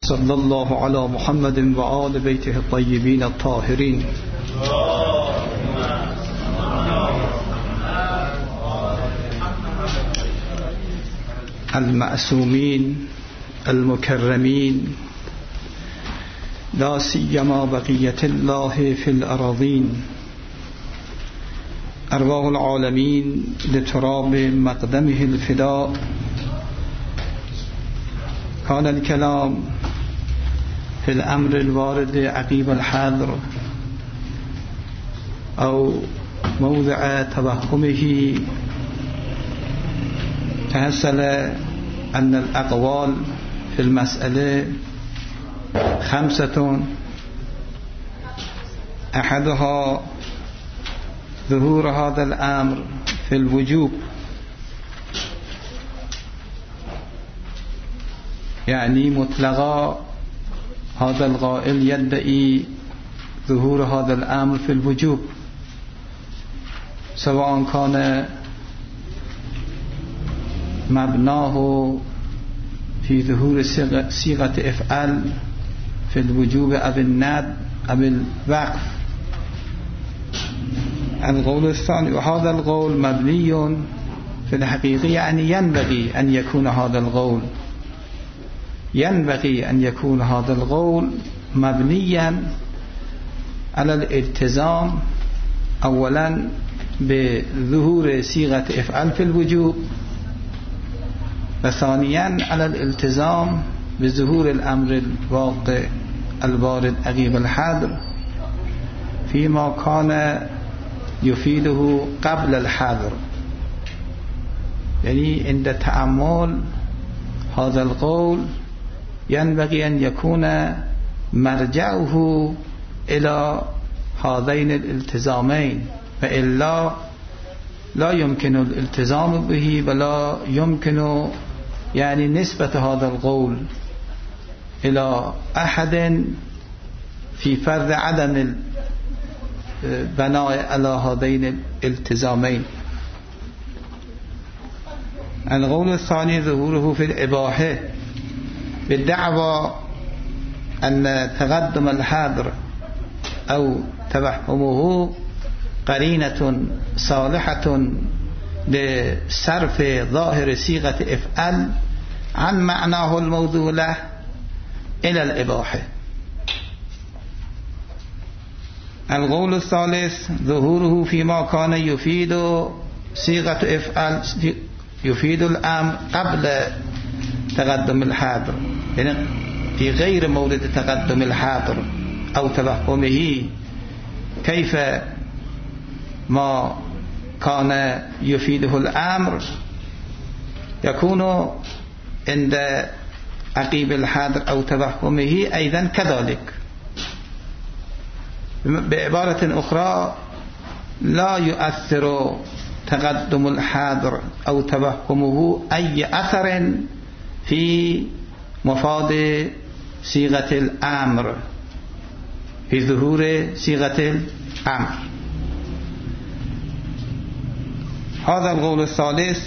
صلى الله على محمد وآل بيته الطيبين الطاهرين. المعصومين المكرمين، لا سيما بقية الله في الأراضين. أرواح العالمين لتراب مقدمه الفداء. كان الكلام في الأمر الوارد عقيب الحذر أو موضع توهمه. تحصل أن الأقوال في المسألة 5، أحدها ظهور هذا الأمر في الوجوب، يعني مطلقا هذا القائل يدعي ظهور هذا الأمر في الوجوب، سواء كان مبناه في ظهور صيغة افعل في الوجوب أو الندب أو الوقف. القول الثاني، وهذا القول مبني في الحقيقة، يعني ينبغي أن يكون هذا القول مبنيا على الالتزام أولا بظهور صيغة افعل في الوجوب، وثانيا على الالتزام بظهور الأمر الواقع الوارد عقيب الحذر فيما كان يفيده قبل الحذر. يعني عند تأمل هذا القول ينبغي أن يكون مرجعه إلى هذين الالتزامين، فإلا لا يمكن الالتزام به ولا يمكن يعني نسبة هذا القول إلى أحد في فرض عدم البناء على هذين الالتزامين. القول الثاني ظهوره في الإباحة بالدعوى أن تقدم الحذر أو توهمه قرينة صالحة لصرف ظاهر صيغة افعل عن معناه الموضوع له إلى الإباحة. القول الثالث ظهوره فيما كان يفيد صيغة افعل، يفيد الأمر قبل تقدم الحاضر، يعني في غير مورد تقدم الحاضر أو توهمه، كيف ما كان يفيده الأمر يكون عند عقيب الحاضر أو توهمه أيضا كذلك. بعبارة أخرى، لا يؤثر تقدم الحاضر أو توهمه أي أثر في مفاد صيغة الأمر، في ظهور صيغة الأمر. هذا القول الثالث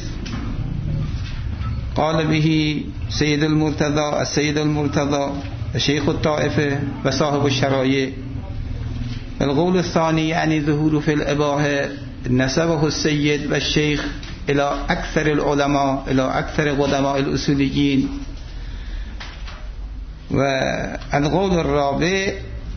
قال به السيد المرتضى شيخ الطائفة وصاحب الشرائع. القول الثاني يعني ظهور في الإباحة نسبه السيد والشيخ إلى أكثر العلماء، إلى أكثر قدماء الأصوليين. والقول الرابع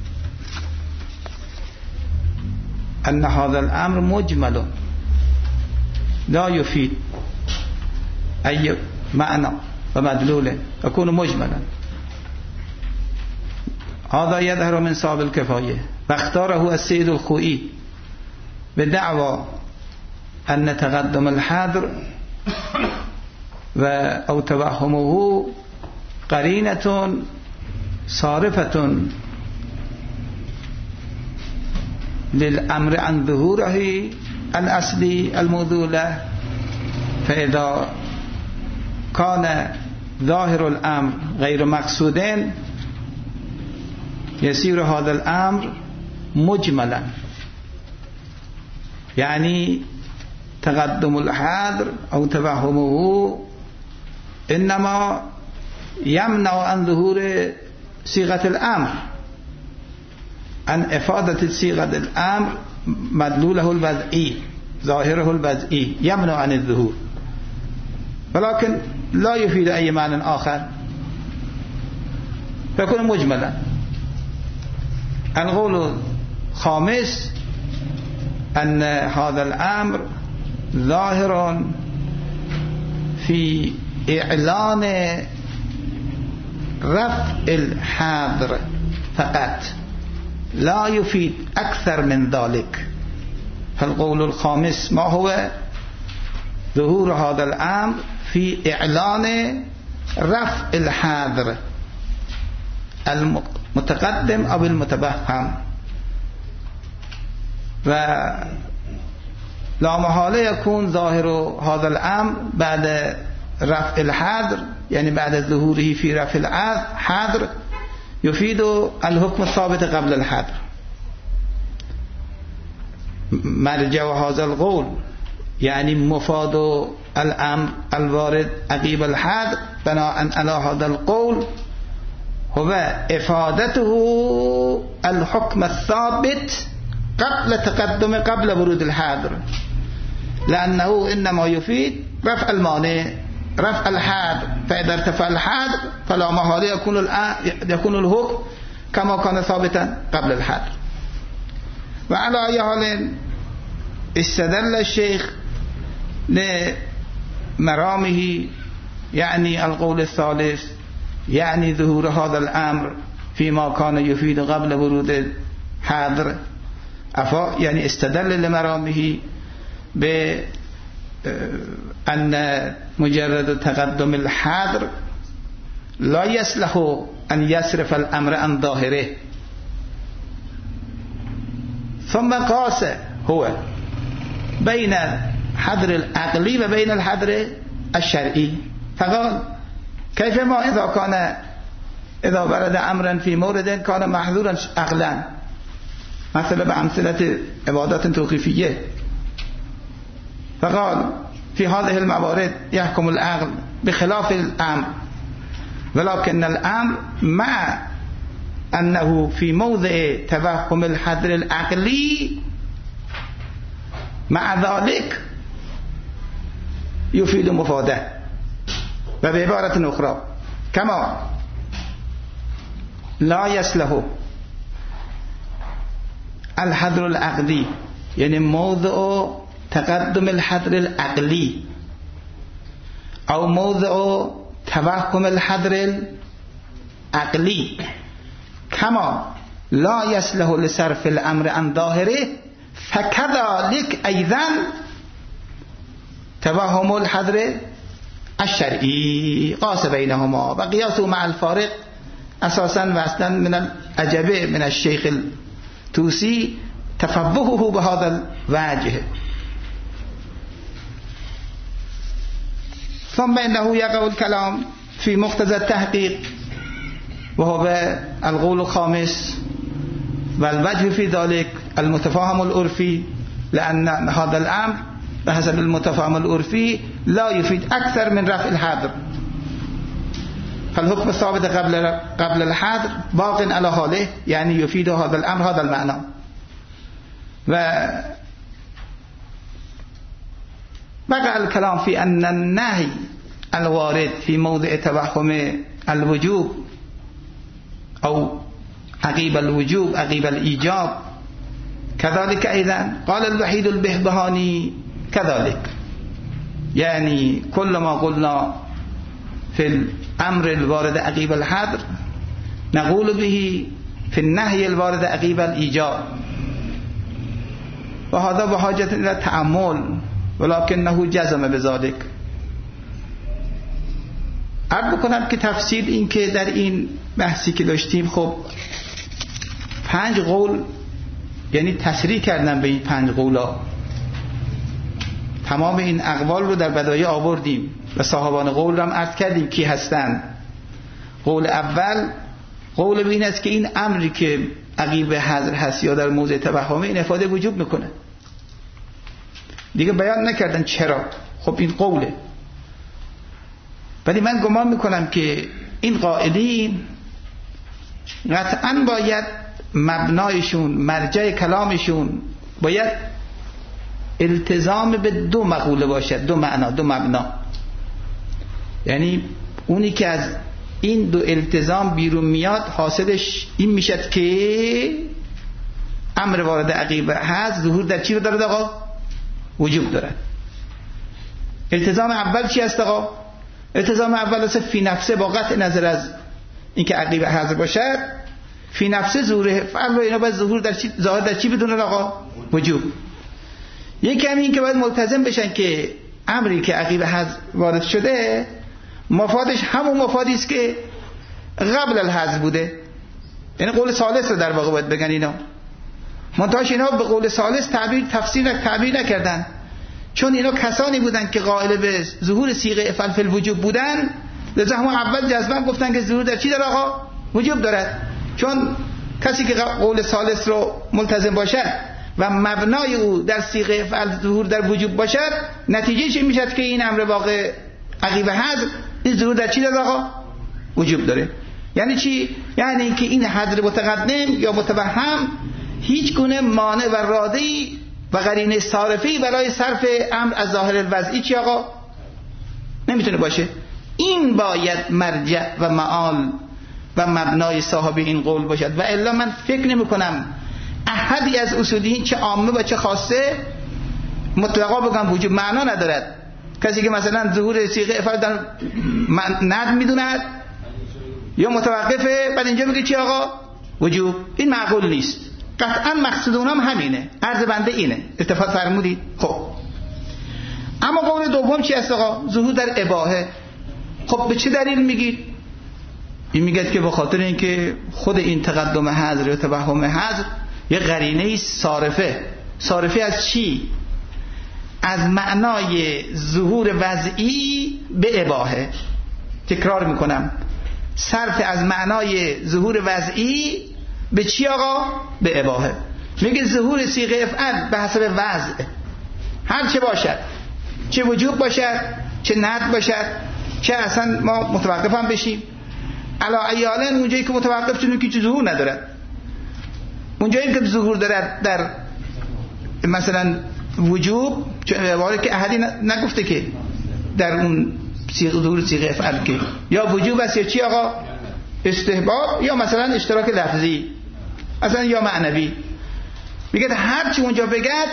أن هذا الأمر مجمل لا يفيد أي معنى ومدلول، يكون مجملا. هذا يظهر من صاحب الكفاية، فاختاره السيد الخوئي بدعوى أن تقدم الحذر أو توهمه قرينة صارفة للأمر عن ظهوره الأصلي الموضوع له. فإذا كان ظاهر الأمر غير مقصودين يصير هذا الأمر مجملا، يعني تقدم الحاضر أو توهمه إنما يمنع عن ظهور صيغة الأمر، عن إفادة صيغة الأمر مدلوله البدئي ظاهره البدئي يمنع عن الظهور، ولكن لا يفيد أي معنى آخر فيكون مجملا. القول الخامس أن هذا الأمر ظاهر في إعلان رفع الحظر فقط، لا يفيد أكثر من ذلك. فالقول الخامس ما هو؟ ظهور هذا الأمر في إعلان رفع الحظر المتقدم أو المتبهم، ولا محالة يكون ظاهر هذا الأمر بعد رفع الحظر، يعني بعد ظهوره في رفع الحظر يفيد الحكم الثابت قبل الحظر. مرجع هذا القول يعني مفاد الأمر الوارد عقب الحظر بناء على هذا القول هو إفادته الحكم الثابت قبل ورود الحظر، لأنه إنما يفيد رفع المانع، رفع الحظر، فإذا ارتفع الحظر فلا محالة يكون الحكم كما كان ثابتا قبل الحظر. وعلى أي حال استدل الشيخ لمرامه، يعني القول الثالث، يعني ظهور هذا الأمر فيما كان يفيد قبل ورود الحظر، يعني استدل لمرامه بأن مجرد تقدم الحظر لا يصلح أن يصرف الأمر عن ظاهره. ثم قاس هو بين الحظر العقلي وبين الحظر الشرعي، فقال كيفما إذا ورد أمرا في مورد كان محظورا عقلا، مثلا بأمثلة عبادات توقيفية، فقال في هذه الموارد يحكم العقل بخلاف الأمر، ولكن الأمر مع أنه في موضع توهم الحظر العقلي مع ذلك يفيد مفاده. وبعبارة أخرى كما لا يصلح الحظر العقلي، يعني موضع تقدم الحظر العقلي أو موضع توهم الحظر العقلي، كما لا يصلح لصرف الأمر عن ظاهره، فكذلك أيضا توهم الحظر الشرعي. قاس بينهما وقياسه مع الفارق أساسا وأصلا من الأجابة من الشيخ التوسي تفبهه بهذا الوجه. ثم إنه يقع الكلام في مقتضى التحقيق، وهو القول الخامس، والوجه في ذلك المتفاهم العرفي، لأن هذا الأمر بحسب المتفاهم العرفي لا يفيد أكثر من رفع الحظر، فالحكم الثابت قبل الحظر باق على حاله، يعني يفيد هذا الأمر هذا المعنى. وبقى الكلام في أن النهي الوارد في موضع توهم الوجوب أو عقيب الوجوب عقيب الإيجاب كذلك أيضا. قال الوحيد البهبهاني كذلك، يعني كل ما قلنا في الأمر الوارد عقيب الحظر نقول به في النهي الوارد عقيب الإيجاب، وهذا بحاجة إلى تأمل، ولكنه جزم بذلك. عرض بکنم که تفسیر این که در این بحثی که داشتیم خب 5 قول، یعنی تصریح کردن به این 5 قولا، تمام این اقوال رو در بدایه آوردیم و صاحبان قول رو هم عرض کردیم کی هستن. قول اول قول به این است که این امری که عقیب حظر هست یا در موضع توهمه این افاده وجوب میکنه، دیگه بیان نکردن چرا. خب این قوله، ولی من گمان میکنم که این قائلین قطعا باید مبنایشون، مرجع کلامشون باید التزام به دو مقوله باشد، دو معنا، دو مبنا. یعنی اونی که از این دو التزام بیرون میاد حاصلش این میشد که امر وارد عقیده هست ظهور در چی رو دارد آقا؟ وجوب دارد. التزام اول چی است آقا؟ التزام اول است فی نفسه، با قطع نظر از اینکه عقیده حاضر باشد، فی نفسه ظهور فعل و اینا باید ظهور در چی، ظاهر در چی بدون آقا؟ وجوب. یکی همین این که باید ملتزم بشن که امری که عقیده حاضر وارد شده مفادش همون مفادی است که قبل الحظ بوده. یعنی قول ثالث رو در واقع باید بگن اینا. منتهاش اینا به قول ثالث تعبیر نکردن، چون اینا کسانی بودن که قائل به ظهور صیغه افعل فی الوجوب بودن، لذا همون اول جزما گفتن که ظهور در چی داره آقا؟ وجوب دارد. چون کسی که قول ثالث رو ملتزم باشد و مبنای او در صیغه افعل ظهور در وجوب باشد، نتیجهش این میشد که این امر واقع عقیبه حذف این ظهور در چی داره آقا؟ وجوب داره. یعنی چی؟ یعنی اینکه این حذف متقدم یا متوهم هیچ گونه مانع و رادعی و قرینه صارفی برای صرف امر از ظاهر الوضعی چی آقا؟ نمیتونه باشه. این باید مرجع و معال و مبنای صاحب این قول باشد، و الا من فکر نمی کنم احدی از اصولیین چه عامه و چه خاصه مطلقا بگم وجوب معنا ندارد. کسی که مثلا ظهور صیغه افعال در ند میدوند یا متوقفه بعد اینجا بگه چی آقا؟ وجوب. این معقول نیست. قطعا مقصود اونم همینه، عرض بنده اینه. اتفاق فرمودید؟ خب اما قول دوم چی است آقا؟ ظهور در اباحه. خب به چه دلیل میگید؟ این میگه که به خاطر اینکه خود این تقدم حذر و توهم حذر یه قرینه صارفه از چی؟ از معنای ظهور وضعی به اباحه. تکرار میکنم، صرف از معنای ظهور وضعی به چی آقا؟ به اباحه. میگه ظهور صیغه افعل به حسب وضع، هر چه باشد، چه وجوب باشد، چه ند باشد، چه اصلا ما متوقف هم بشیم. علا ایالن اونجایی که متوقف شدیم که چه ظهور ندارد، اونجایی که ظهور دارد در مثلا وجوب، چون عباره که احدی نگفته که در اون ظهور صیغه افعل که یا وجوب است یا چی آقا؟ استحباب، یا مثلا اشتراک لفظی اصلا یا معنوی. میگه هر چی اونجا بگد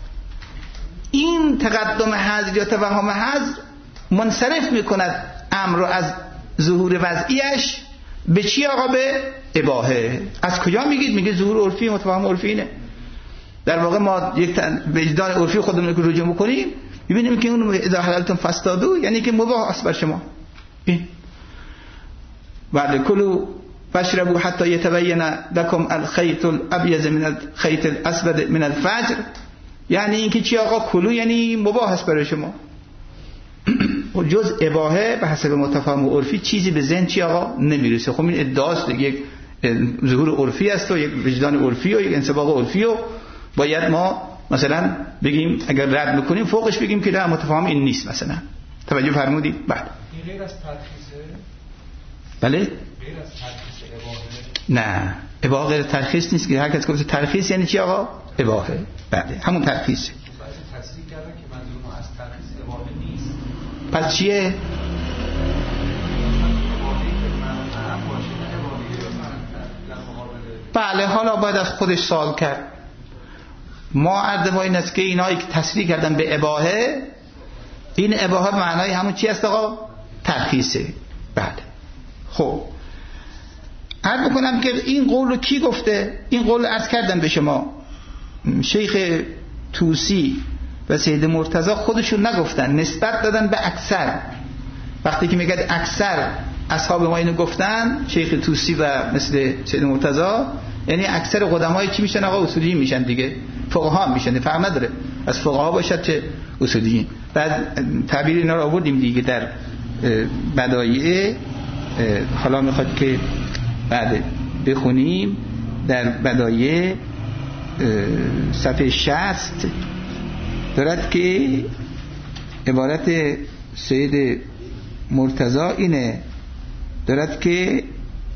این تقدم حذر یا توهم حذر منصرف میکند امر رو از ظهور وضعیش به چی آقا؟ به اباحه. از کجا میگید؟ میگه ظهور عرفی متفاهم عرفی اینه. در واقع ما یک وجدان عرفی خودمون رو رجوع میکنیم میبینیم که اون اذا حللتم فاصطادوا یعنی که مباح است بر شما. این بعد کلوا واشربوا حتی یتبین لكم الخيط الابيض من الخيط الاسود من الفجر، یعنی اینکه چی آقا؟ کلو یعنی مباح است برای شما. و جز اباحه به حسب متفاهم و عرفی چیزی به ذهن چی آقا؟ نمیرسه. خب این ادعاست، یک ظهور عرفی است و یک وجدان عرفی و یک انسباق عرفی و باید ما مثلا بگیم اگر رد بکنیم فوقش بگیم که نه متفاهم این نیست مثلا. توجه فرمودید؟ بله. این غیر از ترخیصه؟ بله؟ غیر از ترخیص اباحه؟ نه، اباحه غیر ترخیص نیست که هر کس گفت ترخیص یعنی چی آقا؟ اباحه. بله همون ترخیصه. بعضی تصریح کردن که منظور ما از ترخیص اباحه نیست. پس چیه؟ بله حالا باید از خودش سوال کرد. ما عرض ما این است که اینایی که تصریح کردن به اباحه، این اباحه معنای همون چی است آقا؟ ترخیصه. بله. خب عرض بکنم که این قول رو کی گفته؟ این قول عرض کردم به شما شیخ طوسی و سید مرتضی خودشون نگفتن، نسبت دادن به اکثر. وقتی که میگه اکثر اصحاب ما اینو گفتن، شیخ طوسی و مثل سید مرتضی، یعنی اکثر قدمای چی میشن آقا؟ اصولیین میشن دیگه، فقها میشن. فرق نداره از فقها باشد چه اصولیین. بعد تعبیر اینا رو آوردیم دیگه در بدایع. حالا میخواد که بعد بخونیم در بدایع صفحه 60 دارد که عبارت سید مرتضی اینه، دارد که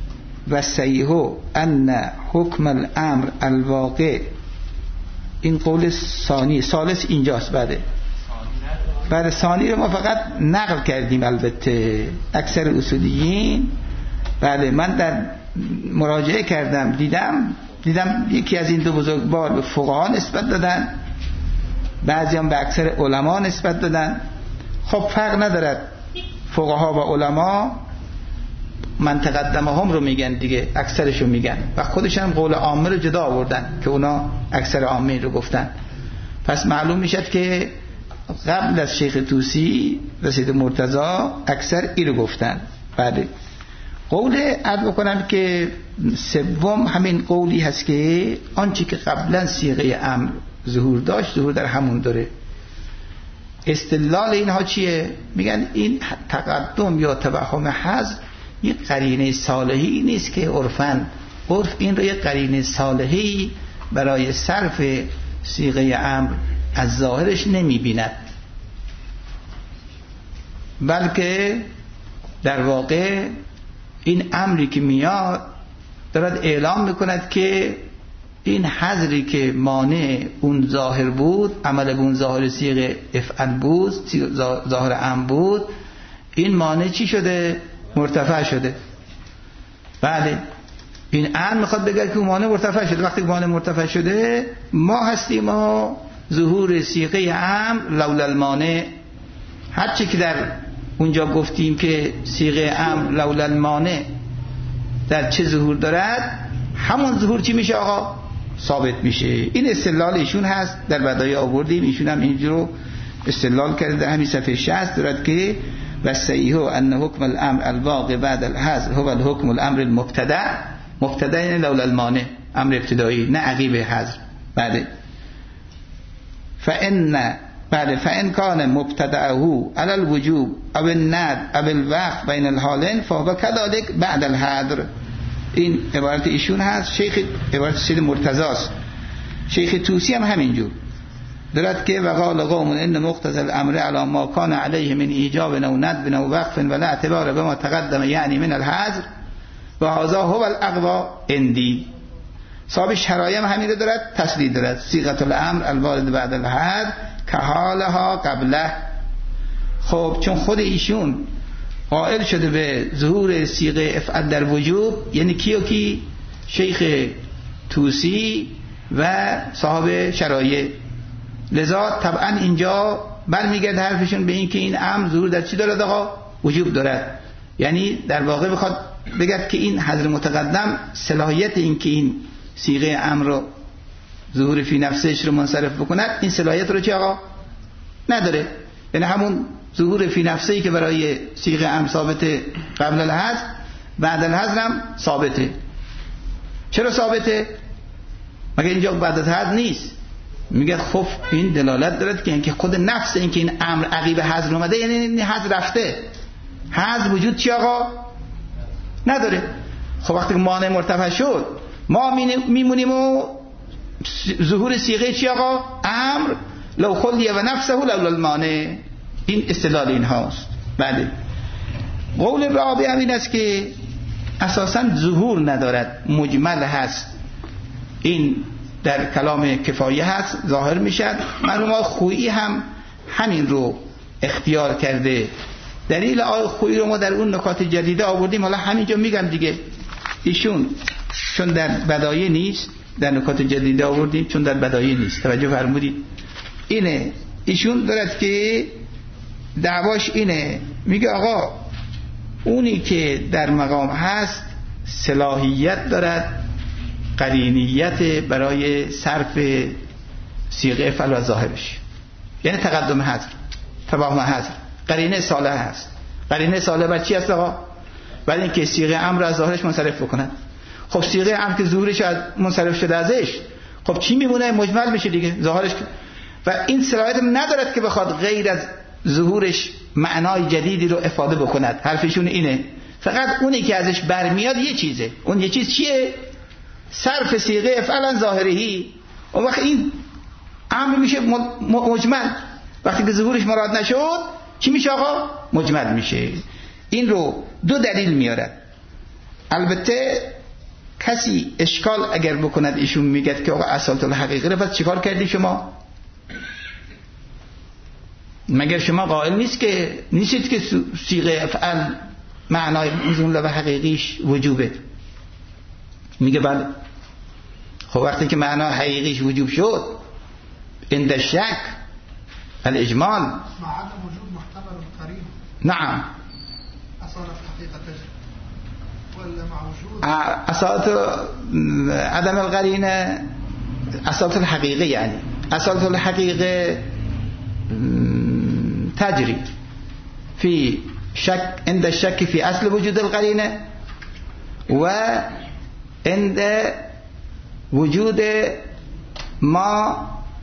و صحیح ان حکم الامر الواقع، این قول ثانی ثالث اینجاست. بعد ثانی رو ما فقط نقل کردیم، البته اکثر اصولیین. بله من در مراجعه کردم دیدم یکی از این دو بزرگوار به فقها نسبت دادن، بعضی هم به اکثر علما نسبت دادن. خب فرق ندارد، فقها و علما من تقدمه هم رو میگن دیگه، اکثرشون میگن و خودشون قول عامه رو جدا آوردن که اونا اکثر عامه رو گفتن. پس معلوم میشد که قبل از شیخ طوسی و سید مرتضی اکثر این رو گفتن. بله قول عرض بکنم که سوم همین قولی هست که آنچه که قبلا صیغه امر ظهور داشت ظهور در همون داره. استدلال اینها چیه؟ میگن این تقدم یا توهم حذف یک قرینه صالحی نیست که عرف این رو یک قرینه صالحی برای صرف صیغه امر از ظاهرش نمیبیند، بلکه در واقع این امری که میاد دارد اعلام میکند که این حذری که مانع اون ظاهر بود، عمل اون ظاهر صیغه افعل بود، ظاهر امر بود، این مانع چی شده؟ مرتفع شده. بله این امر میخواد بگه که اون مانع مرتفع شده. وقتی که مانع مرتفع شده ما هستیم و ظهور صیغه امر لولا المانع. هرچی که در اونجا گفتیم که صیغه امر لولا المانع در چه ظهور دارد، همون ظهور چی میشه آقا؟ ثابت میشه. این استدلال ایشون هست، در بدایع آوردیم، ایشون هم اینجا رو استدلال کرده در همین صفحه 60 دارد که و صحیح ان حکم الامر الواقع بعد الحذف هو الحکم الامر المبتدع. مبتدع یعنی لولا المانع، امر ابتدایی نه عقیب حذف. بعد فإن كان مبتدعه على الوجوب او الند او الوقف بین الحالين فهو كذلك بعد الحذر. این عبارت ایشون هست، عبارت سید مرتضی است. شیخ طوسی هم همینجور دارد که وقال قوم ان مقتضى الامر على ما كان عليه من ایجاب او ندب او وقف ولا اعتبار بما تقدم یعنی من الحذر و هذا هو الاقوى عندي. صاحب شرایع هم همین رو دارد، تسدید دارد. صیغه الامر الوارد بعد الحذر که حالها قبله. خب چون خود ایشون قائل شده به ظهور صیغه افعل در وجوب، یعنی کی؟ شیخ طوسی و صاحب شرایع. لذا طبعا اینجا برمیگرده حرفشون به این که این امر ظهور در چی دارد آقا؟ وجوب دارد. یعنی در واقع بخواد بگه که این حذر متقدم صلاحیت این که این صیغه امر رو ظهور فی نفسش رو منصرف بکند، این صلاحیت رو چی آقا؟ نداره. یعنی همون ظهور فی نفسه‌ای که برای صیغه امر ثابته قبل الحذف، بعد الحذف هم ثابته. چرا ثابته؟ مگه اینجا بعد از حذف نیست؟ میگه خب این دلالت دارد که اینکه خود نفس این که این امر عقیب حذف اومده، یعنی این حذف رفته، حذف وجود چی آقا؟ نداره. خب وقتی مانع مرتفع شد ما میمونیم و ظهور صیغه چی آقا؟ امر لو خلی و نفسه لولا المانع. این استدلال این هاست. بله قول رابع هم این است که اساساً ظهور ندارد، مجمل هست. این در کلام کفایه هست، ظاهر میشد. مرحوم خویی هم همین رو اختیار کرده. دلیل آقای خویی رو ما در اون نکات جدیده آوردیم، حالا همینجا میگم دیگه. ایشون چون در بدایع نیست، در نکات جدیده آوردیم چون در بدایع نیست، توجه فرمودید. اینه ایشون دارد که دعواش اینه، میگه آقا اونی که در مقام هست صلاحیت دارد، قرینیت برای صرف صیغه افعل و ظاهرش، یعنی تقدم حذف، توهم حذف، قرینه صالح هست. قرینه صالح بر چی هست آقا؟ برای اینکه صیغه امر از ظاهرش منصرف بکنه. خب صیغه امر که ظهورش از منصرف شده ازش، خب چی میمونه؟ مجمل میشه دیگه ظاهرش. و این صلاحیت ندارد که بخواد غیر از ظهورش معنای جدیدی رو افاده بکند. حرفشون اینه، فقط اونی که ازش برمیاد یه چیزه. اون یه چیز چیه؟ صرف صیغه افعلا ظاهری. اون وقت این امر میشه مجمل. وقتی که ظهورش مراد نشد چی میشه آقا؟ مجمل میشه. این رو دو دلیل میارد. البته کسی اشکال اگر بکند ایشون میگه که آقا اصالت الحقیقه رو پس چیکار کردی شما؟ مگر شما قائل نیستید که صیغه افعل معنای مزمول و حقیقیش وجوبه؟ میگه بله. خب وقتی که معنای حقیقیش وجوب شد عند الشک الاجمال مع عدم وجود محتمل قرين. نعم أصالة حقيقته ولا مع وجود اصالت عدم القرینه اصالت الحقیقه، یعنی اصالت الحقیقه تجري في شك عند الشك في أصل وجود القرينة وعند وجود ما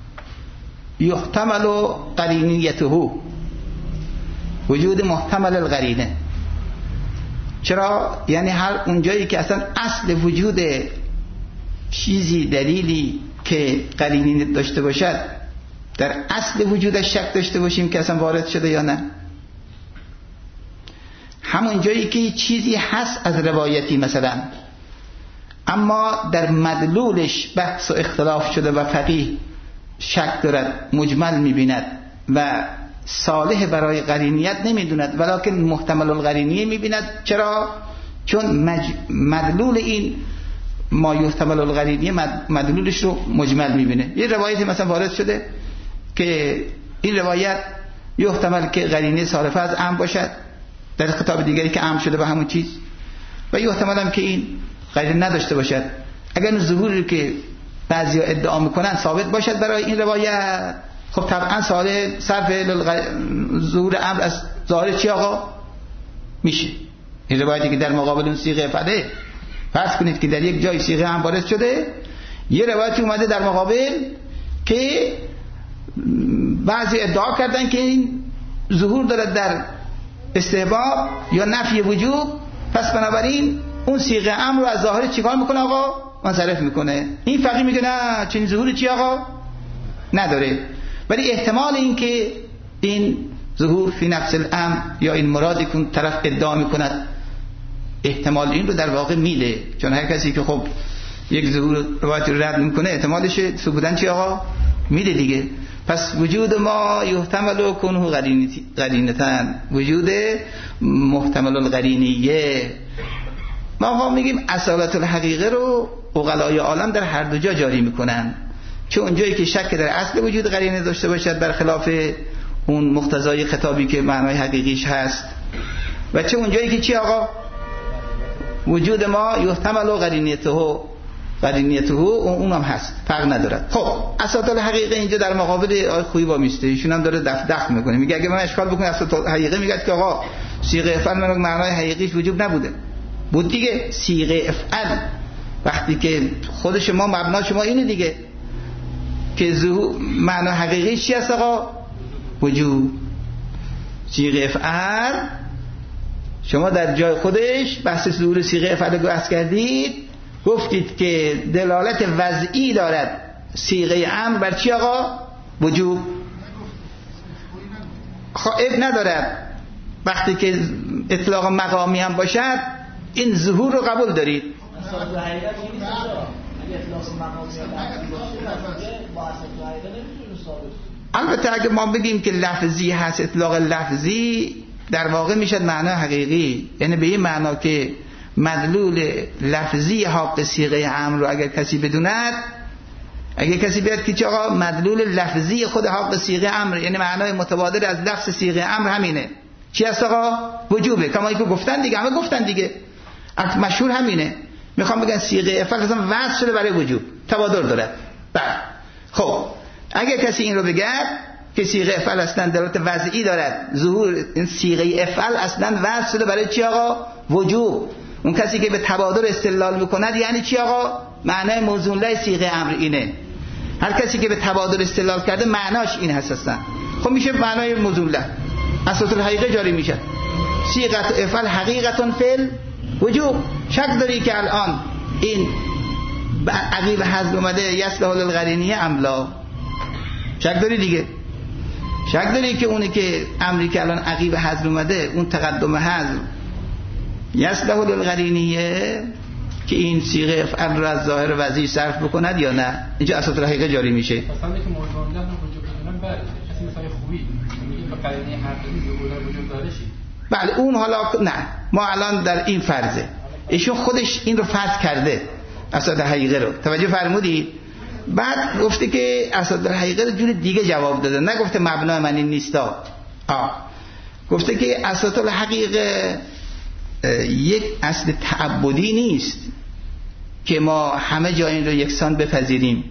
يحتمل قرينيته، وجود محتمل القرینه. چرا؟ یعنی هر اونجایی که اصلا اصل وجود چیزی دلیلی که قرینه داشته باشد در اصل وجودش شک داشته باشیم که اصلا وارد شده یا نه. همون جایی که چیزی هست از روایتی مثلا اما در مدلولش بحث و اختلاف شده و فقیه شک دارد، مجمل میبیند و صالح برای قرینیت نمیدوند ولکن محتمل القرینیه میبیند. چرا؟ چون مدلول این ما یحتمل القرینیه مدلولش رو مجمل میبینه. یه روایتی مثلا وارد شده که این روایت یحتمل که قرینه صارفه از امر باشد، در خطاب دیگری که امر شده به همون چیز، و یحتمل هم که این قرینه نداشته باشد. اگر ظهوری که بعضیا ادعا میکنن ثابت باشد برای این روایت، خب طبعا صرف ظهور امر از ظاهر چی آقا میشه. این روایتی که در مقابل اون صیغه افعله، فرض کنید که در یک جای صیغه امر وارد شده، یه روایتی اومده در مقابل که بعضی ادعا کردن که این ظهور دارد در استحباب یا نفی وجوب، پس بنابراین اون صیغه امر رو از ظاهر چیکار میکنه آقا؟ منصرف میکنه. این فقیه میگه نه، چنین ظهوری چی آقا؟ نداره. ولی احتمال این که این ظهور فی نفس الامر یا این مرادی که طرف ادعا میکند احتمال این رو در واقع میده، چون هر کسی که خب یک ظهور روایت رو رد میکنه احتمالش ثبوتن چی آقا؟ میده دیگه. پس وجود ما یحتمل کنه قرینتن، وجود محتمل القرینیه. ما میگیم اصالت الحقیقه رو عقلای عالم در هر دو جا جاری میکنن، چون اونجایی که شک در اصل وجود قرینه داشته باشد برخلاف اون مقتضای خطابی که معنای حقیقیش هست، و چه اونجایی که چی آقا؟ وجود ما یحتمل قرینیته اون هم هست، فرق ندارد. خب اصالت الحقیقه اینجا در مقابل آقای خویی با میسته، ایشون هم داره دفع میکنه، میگه اگه من اشکال بکنم اصالت الحقیقه، میگه که آقا صیغه افعل معنای حقیقیش وجوب نبوده، بود دیگه. صیغه افعل وقتی که خود شما مبنا شما اینه دیگه که معنای حقیقیش چی هست آقا؟ وجوب. صیغه افعل شما در جای خودش بحث ظهور صیغه افعل رو بحث کردید، گفتید که دلالت وضعی دارد صیغه امر بر چی آقا؟ وجوب. خب ندارد. وقتی که اطلاق مقامی هم باشد این ظهور رو قبول دارید. البته اگه ما بگیم که لفظی هست، اطلاق لفظی در واقع میشد معنای حقیقی، یعنی به این معنا که مدلول لفظی حق صیغه امر رو اگر کسی بدوند، اگر کسی بیاد که چه آقا مدلول لفظی خود حق صیغه امر، یعنی معنای متبادر از لفظ صیغه امر همینه، چی هست آقا؟ وجوبه. کما که گفتن دیگه، همه گفتن دیگه، مشهور همینه. میخوام بگن صیغه افعل اصلا وضع شده برای وجوب، تبادر دارد. بله. خب اگر کسی این رو بگه که صیغه افعل اصلا دلالت وضعی دارد، ظهور این صیغه افعل اصلا وضع شده برای چی آقا؟ وجوب. اون کسی که به تبادر استدلال میکند یعنی چی آقا؟ معنای موزون صیغه امر اینه. هر کسی که به تبادر استدلال کرده معناش این هست اصلا. خب میشه معنای موزون له اصالت الحقیقه جاری میشه. صیغه افعل حقیقتون فعل وجوب. شک داری که الان این عقیب حذف اومده یصلح للقرینیه املا؟ شک داری دیگه. شک داری که اونی که امری که الان عقیب حذف اومده اون تقدم حذف یصلح للقرینیه که این صیغه افعل رو از ظاهر وضعی صرف بکند یا نه؟ اینجا اساس الحقیقه جاری میشه. مثلا که موضوع لفظ وجود بدونن بله کسی مثلا خوبی میگه به قرینه حرفی وجود داره شی. بله اون حالا نه، ما الان در این فرضه، ایشون خودش این رو فرض کرده اساس الحقیقه رو، توجه فرمودی؟ بعد گفته که اساس الحقیقه رو جور دیگه جواب داده، نگفته مبنای من این نیستا. گفته که اساس الحقیقه یک اصل تعبدی نیست که ما همه جا این رو یکسان بپذیریم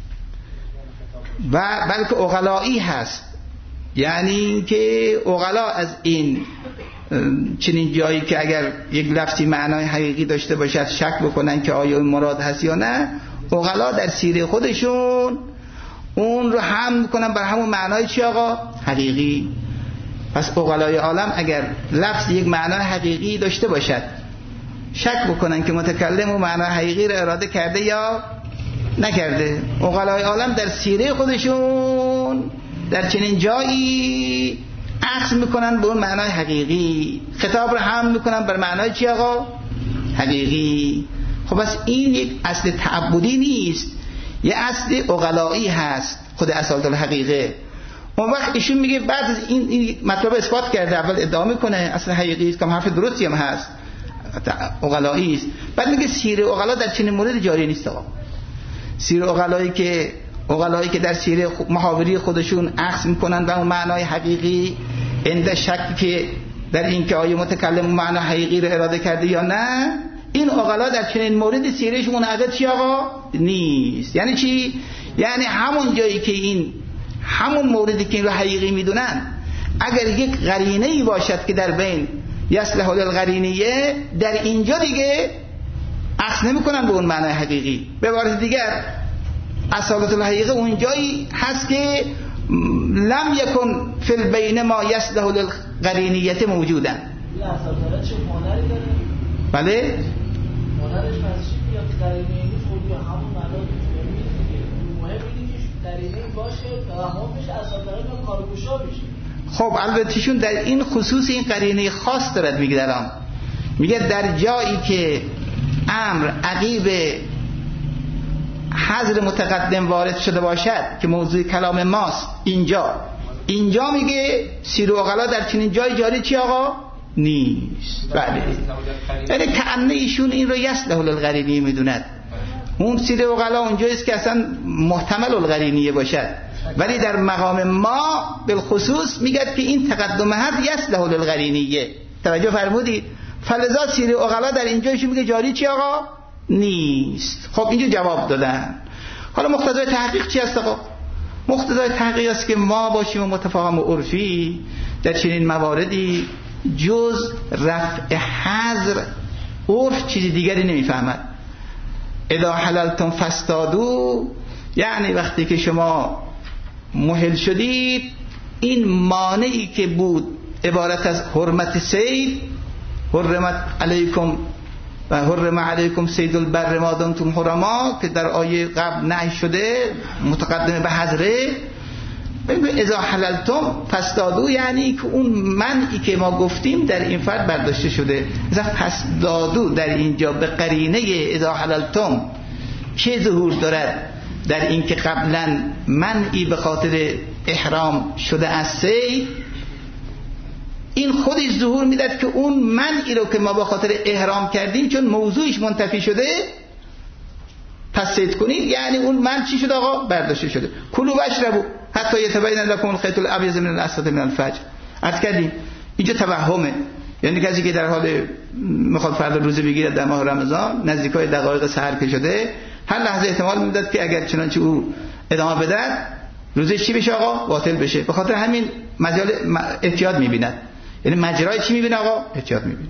و بلکه عقلایی هست، یعنی که عقلا از این چنین جایی که اگر یک لفظی معنای حقیقی داشته باشد شک بکنن که آیا این مراد هست یا نه، عقلا در سیره خودشون اون رو حمل میکنن بر همون معنای چی آقا؟ حقیقی. پس عقلای عالم اگر لفظ یک معنای حقیقی داشته باشد شک بکنن که متکلم اون معنای حقیقی رو اراده کرده یا نکرده، عقلای عالم در سیره خودشون در چنین جایی عکس میکنن به اون معنای حقیقی، خطاب رو حمل میکنن بر معنای چی آقا؟ حقیقی. خب بس این یک اصل تعبدی نیست، یه اصل عقلایی هست خود اصالت الحقیقه. اون وقت ایشون میگه بعد از این مطلب اثبات کرده، اول ادعا میکنه اصل حقیقی است که حرف درستی هم هست عقلایی است، بعد میگه سیره عقلا در چنین مورد جاری نیست آقا. سیره عقلایی که در سیره محاوری خودشون عکس میکنن به اون معنای حقیقی اند شک که در این که آیه متکلم معنای حقیقی رو اراده کرده یا نه، این عقلا در چنین مورد سیرهش منعقد چی آقا؟ نیست. یعنی چی؟ یعنی همون جایی که این همون موردی که این رو حقیقی میدونن اگر یک قرینه‌ای باشد که در بین یصلح للقرینیه، در اینجا دیگه عکس نمیکنن به اون معنای حقیقی. به عبارت دیگر اصالت الحقیقه اون جایی هست که لم یکن فی البین ما یصلح للقرینیه موجودا. بله؟ مونرش پسشی بیاد قرینه‌ای خوبی همون معنی مهم اینه که قرینه‌ای باشه تمام بشه اصالت کارگوشا بشه. خب البتهشون در این خصوص این قرینه خاص دارد میگه درام، میگه در جایی که امر عقیب حضر متقدم وارد شده باشد که موضوع کلام ماست، اینجا میگه سیر و عقلا در چنین جای جاری چی آقا؟ نیست. بله یعنی کأنه ایشون این رو یصلح للقرینیه میدوند، اون سیر و عقلا اونجاییست که اصلا محتمل القرینیه باشد، ولی در مقام ما بالخصوص میگه که این تقدم حد یصلح للقرینیه. توجه فرمودید؟ فلذا سیر و عقلا در اینجایشون میگه جاری چی آقا؟ نیست. خب اینجا جواب دادن. حالا مقتضای تحقیق چی است آقا؟ مقتضای تحقیق است که ما باشیم و متفاهم و عرفی در چنین مواردی جز رفع حظر عرف چیزی دیگری نمیفهمد. اذا حللتم فاصطادوا، یعنی وقتی که شما محل شدید این مانعی که بود عبارت از حرمت صید، حرمت علیکم و حرم علیکم صید البر ما دمتم حرما که در آیه قبل نهی شده متقدم به حضره، بگوی اذا حللتم فاصطادوا، یعنی که اون منعی که ما گفتیم در این فرد برداشته شده. اذا فاصطادوا در اینجا به قرینه اذا حللتم چه ظهور دارد؟ در این که قبلا منعی به خاطر احرام شده از صید، این خودش ظهور میداد که اون منعی رو که ما به خاطر احرام کردیم چون موضوعش منتفی شده پس صید کنید، یعنی اون من چی شد آقا؟ برداشته شده. کلوا و اشربوا حتی یتبین لکم الخیط الابیض من الاسود من الفجر. عرض کردیم اینجا توهمه، یعنی کسی که در حال میخواد فردا روزه بگیره در ماه رمضان نزدیکای دقایق سحر که شده، هر لحظه احتمال میداد که اگر چنانچه او ادامه بده روزه چی بشه آقا؟ باطل بشه. به خاطر همین مجال احتیاط میبیند. یعنی مجرای چی میبینه آقا؟ احتیاط میبینه.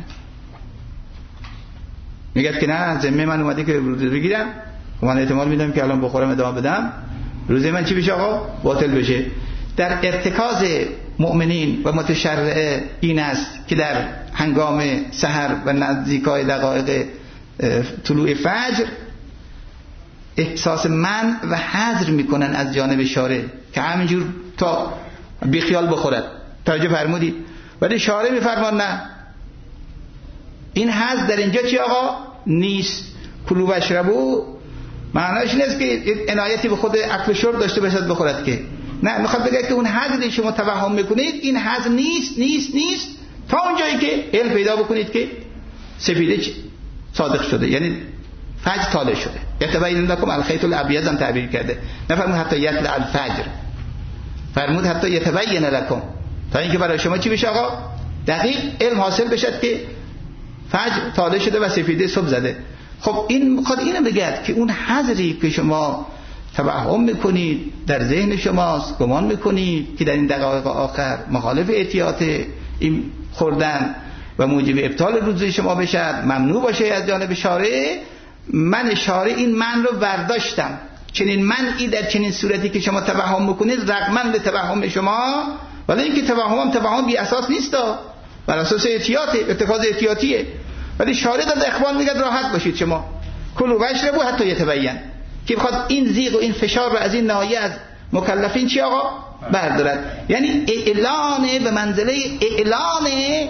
میگه که نه ذمه من اومده که روزه بگیرم، من احتمال میدم که الان بخورم ادامه بدم، روزه من چی بشه آقا؟ باطل بشه. در ارتکاز مؤمنین و متشرع این است که در هنگام سحر و نزدیکای دقایق طلوع فجر احساس من و حذر میکنن از جانب شارع که همینجور تا بیخیال بخورد. توجه فرمودید؟ ولی شارع میفرمان نه، این حذر در اینجا چی آقا؟ نیست. کلوا و اشربوا معناش نیست که عنایتی به خود اکل و شرب داشته باشد بخورد، که نه، میخواد بگه که اون حضری شما توهم میکنید این حضر نیست تا اونجایی که علم پیدا بکنید که سفیده صادق شده، یعنی فجر طالع شده. یتبین لکم الخیط الابیض هم تعبیر کرده، نفرمود حتی یطلع الفجر، فرمود حتی یتبین لکم، تا اینکه برای شما چی بشه آقا؟ دقیق علم حاصل بشد که فجر طالع شده و سفیده صبح زده. خب این میخواد اینو بگه که اون حضری که شما توهم میکنید در ذهن شماست، گمان میکنید که در این دقایق آخر مخالف احتیاط این خوردن و موجب ابطال روزه شما بشه، ممنوع باشه از جانب شارع، من شارع این من رو برداشتم، چنین منعی در چنین صورتی که شما توهم میکنید رغم به توهم شما، ولی اینکه توهم بی اساس نیست، بر اساس احتیاطه، اتخاذ احتیاطیه، ولی شارع در اخوان میگه راحت باشید شما کلوا و اشربوا حتی یتبین، که بخواد این زیغ و این فشار رو از این ناحیه از مکلفین چی آقا بردارد. یعنی اعلان به منزله اعلان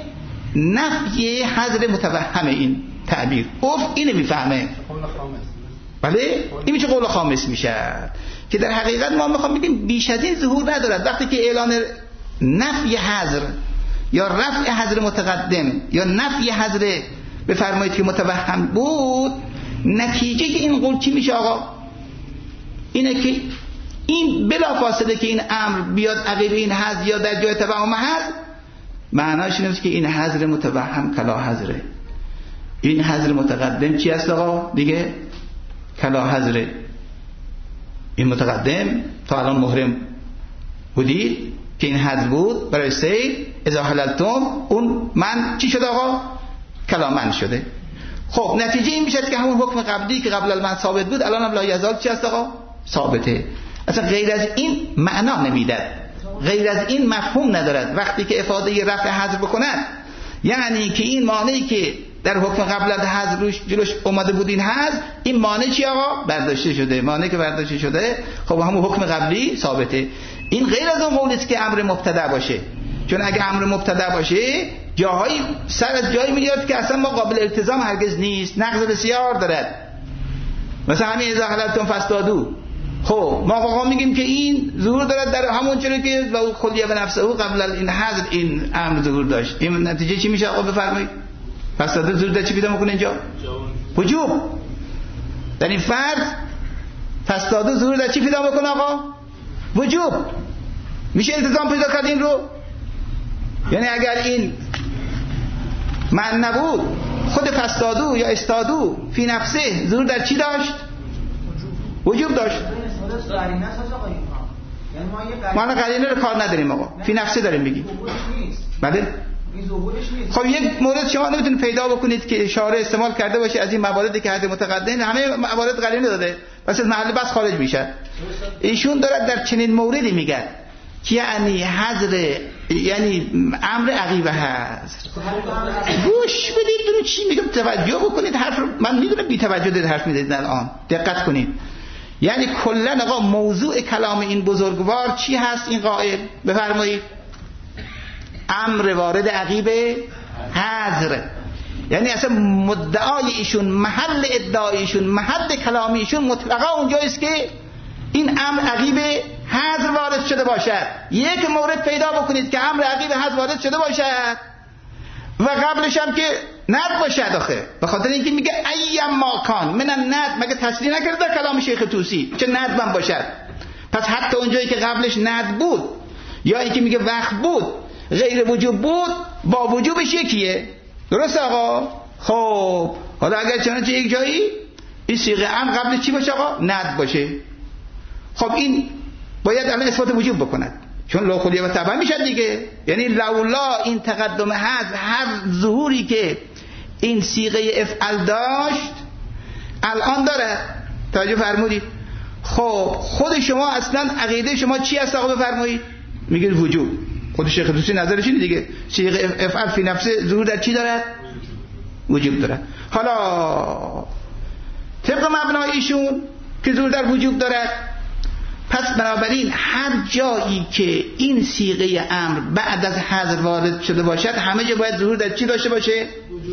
نفی حضر متوهم این تعبیر. اینو میفهمه، بله این میشه قول خامس میشه، که در حقیقت ما میخوام بگیم بیش از این ظهور ندارد. وقتی که اعلان نفی حضر یا رفع حضر متقدم یا نفی حضر بفرمایید که متوهم بود، نتیجه این قول چی میشه آقا؟ اینه که این بلافاصله که این امر بیاد عقیب این حضر یا در جای توهم حضر، معناش اینه که این حضر متوهم کلا حضره، این حضر متقدم چی است آقا؟ دیگه کلا حضره. این متقدم تا الان محرم بودید که این حضر بود برای سید، اذا حللتم اون من چی شده آقا؟ کلا من شده. خب نتیجه این میشه که همون حکم قبلی که قبل المن ثابت بود الان هم لا یزال چی است آقا؟ ثابته. اصلا غیر از این معنا نمیده، غیر از این مفهوم ندارد. وقتی که افاده رفع حذف بکند یعنی که این مانعی که در حکم قبل از حذف روش جلوش اومده بود این حذف، این مانع چی آقا؟ برداشته شده. مانعی که برداشته شده خب همون حکم قبلی ثابته. این غیر از اون قولی است که امر مبتدا باشه، چون اگه امر مبتدا باشه جاهایی سر از جایی میاد که اصلا ما قابل التزام هرگز نیست، نقض بسیار دارد. مثلا همین اذا حللتم فاصطادوا، خب ما واقعا میگیم که این ظهور دارد در همون چیزی که و خلیه به نفسه او قبل این حذف این امر ظهور داشت. این نتیجه چی میشه آقا بفرمایید؟ فاصطادوا ظهور چی پیدا میکنه اینجا؟ وجوب. در این فرض فاصطادوا ظهور در چی پیدا میکنه آقا؟ وجوب. میشه التزام پیدا کرد این رو؟ یعنی اگر این من نبود خود فاصطادوا یا استادو فی نفسه ظهور در چی داشت؟ وجوب داشت. ما الان قرینه رو کار نداریم آقا، فی نفسه داریم میگیم. بله خب یک مورد شما نمیتونید پیدا بکنید که اشاره استعمال کرده باشه از این مواردی که حد متقدم همه موارد قرینه داده بس از محل بس خارج میشه. ایشون دارد در چنین موردی میگه که یعنی حضر یعنی امر عقیبه هست. گوش بدید درو چی میگم، توجه بکنید حرف رو. من میدونم بی توجه دارید حرف میدید الان، دقت کنید. یعنی کلا آقا موضوع کلام این بزرگوار چی هست؟ این قائل بفرمایید امر وارد عقیبه حضر، یعنی اصلا مدعای ایشون، محل ادعای ایشون، محل کلام ایشون مطلقا اونجاییست که این امر عقیب حذر وارد شده باشد. یک مورد پیدا بکنید که امر عقیب حذر وارد شده باشد و قبلش هم که ند باشد. آخه به خاطر اینکه میگه ایم ما کان من الند، مگه تصریح نکرده در کلام شیخ طوسی چه ند من باشد؟ پس حتی اونجایی که قبلش ند بود یا اینکه میگه وقت بود غیر وجوب بود با وجوبش یکیه. درست آقا؟ خب حالا اگر چنانچه یک جایی این صیغه امر قبلش چی باشه آقا؟ ند باشه، خب این باید الان اثبات وجوب بکند، چون لا خلیه و تبع میشد دیگه. یعنی لولا این تقدم حذف هر ظهوری که این صیغه افعل داشت الان داره. توجه فرمودید؟ خب خود شما اصلا عقیده شما چی هست آقا بفرمایید؟ میگه وجوب. خود شیخ طوسی نظرش اینه دیگه، صیغه افعل فی نفسه ظهور در چی داره؟ وجوب داره. حالا طبق مبنای ایشون که ظهور در وجوب داره، پس بنابراین هر جایی که این صیغه امر بعد از حذف وارد شده باشد همه جا باید ظهور در چی داشته باشه؟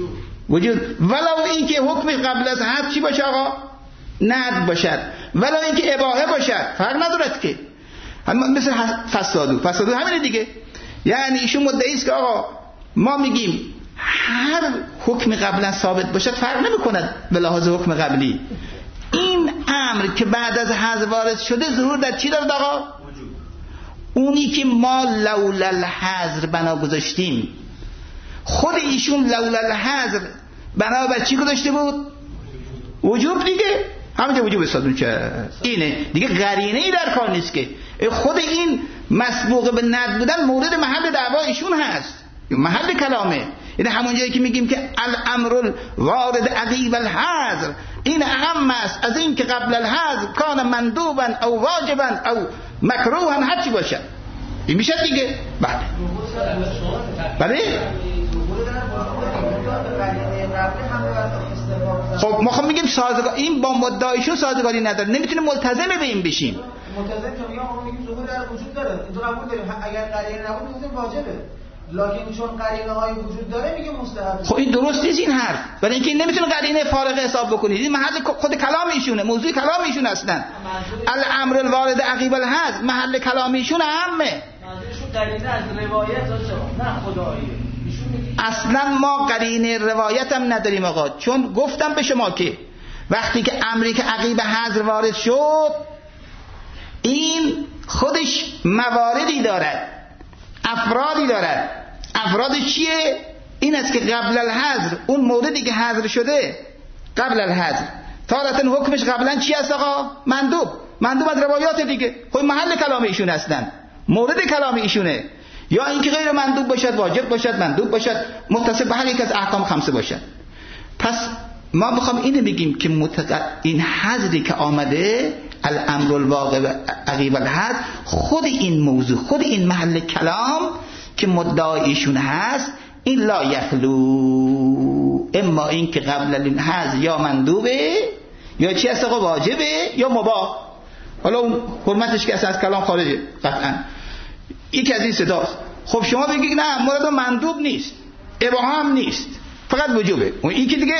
وجود، ولو اینکه حکم قبل از حد چی باشه آقا؟ ند باشد، ولو اینکه اباحه باشد، فرق ندارد که. مثل فسادو همینه دیگه. یعنی ایشون مدعی است که آقا ما میگیم هر حکم قبلا ثابت باشد فرق نمی‌کند به لحاظ حکم قبلی. این امر که بعد از حذف وارد شده ظهور در چی دارد آقا؟ اونی که ما لولا الحذر بنا گذاشتیم، خود ایشون لولا الحذر بنا بر چی گذاشته بود؟ وجوب دیگه. همونجا وجوب استادون چه اینه دیگه، قرینه ای در کار نیست که. خود این مسبوق به ند بودن مورد محل دعوا ایشون هست، محل کلامه. یعنی همون جایی که میگیم که الامر وارد عقیب الحذر این اهم است از این که قبل الحذر کان مندوبا او واجبا او مکروها، هر چی باشه این میشه دیگه. بله خب ما خب میگیم سازگار، این با مدعیشون سازگاری نداره، نمیتونه ملتزم به این بشیم. ملتزم که میگیم ظهور در وجود داره، این قبول داریم. اگر قرینه نبود میگیم واجبه، لکن چون قرینه های وجود داره میگه مستحب. خب این درست نیست این حرف، برای اینکه این نمیتونه قرینه فارغ حساب بکنید. این محل خود کلام ایشونه، موضوع کلام ایشون هستن. الامر الوارد عقیب الحذف محل کلام ایشون اهمه. منظورشون قرینه از روایت نه خداییه. اصلا ما قرینه روایت هم نداریم آقا، چون گفتم به شما که وقتی که امری که عقیب حذف وارد شد این خودش مواردی دارد، افرادی دارد. افرادش چیه؟ این است که قبل الحذف، اون موردی که حذف شده قبل الحذف تارتن حکمش قبلا چی است آقا؟ مندوب از روایات دیگه. خب محل کلام ایشون هستن، مورد کلام ایشونه. یا اینکه غیر مندوب باشد، واجب باشد، مندوب باشد، متصل به هر یک از احکام خمسه باشد. پس ما میخوام اینو بگیم که این حذری که آمده الامر الواقع عقیب الحذف، خود این موضوع، خود این محل کلام که مدعایشون هست، این لا یخلو اما این که قبل الحذف یا مندوبه یا چی هست آقا؟ واجبه یا مباح. حالا اون حرمتش که از کلام خارجه قطعا. یکی از این صداست. خب شما بگید نه مراد مندوب نیست، اباحه هم نیست، فقط وجوبه. اون این که دیگه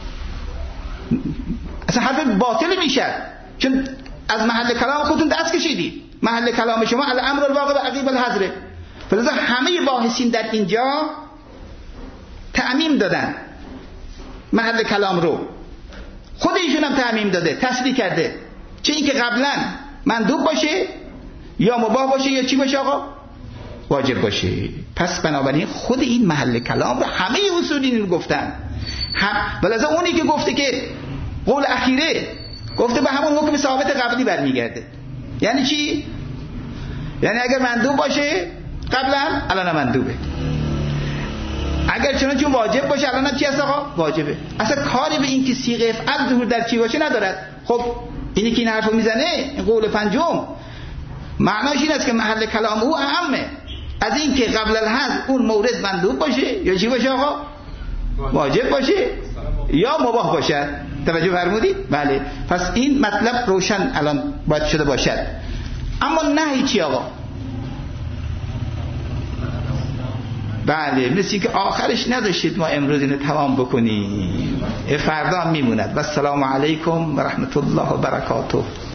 اصلا حرف باطل میشه، چون از محل کلام خودتون دست کشیدید. محل کلام شما الامر الواقع عقیب الحذف. فلذا همه باحثین در اینجا تعمیم دادن محل کلام رو، خود ایشون هم تعمیم داده، تصریح کرده، چه این که قبلا مندوب باشه یا مباح باشه یا چی باشه آقا؟ واجب باشه. پس بنابراین خود این محل کلام رو همه اصولین رو گفتن. ولذا اونی که گفته که قول اخیره گفته به همون حکم ثابت قبلی برمیگرده. یعنی چی؟ یعنی اگر مندوب باشه قبلا الان مندوبه، اگر چون واجب باشه الان چی هست آقا؟ واجبه. اصلا کاری به این که صیغه افعل ظهور در چی باشه ندارد. خب اینی که این حرفو میزنه، این قول پنجم، معناش این است که محل کلام او اهمه از این که قبل الحذف اون مورد مندوب باشه یا چی باشه آقا؟ واجب باشه یا مباح باشه. توجه فرمودید؟ بله. پس این مطلب روشن الان باید شده باشد. اما نهی چی آقا؟ بله، مثل که آخرش نداشتید ما امروز اینو تمام بکنیم، فردا هم میموند. و السلام علیکم و رحمت الله و برکاته.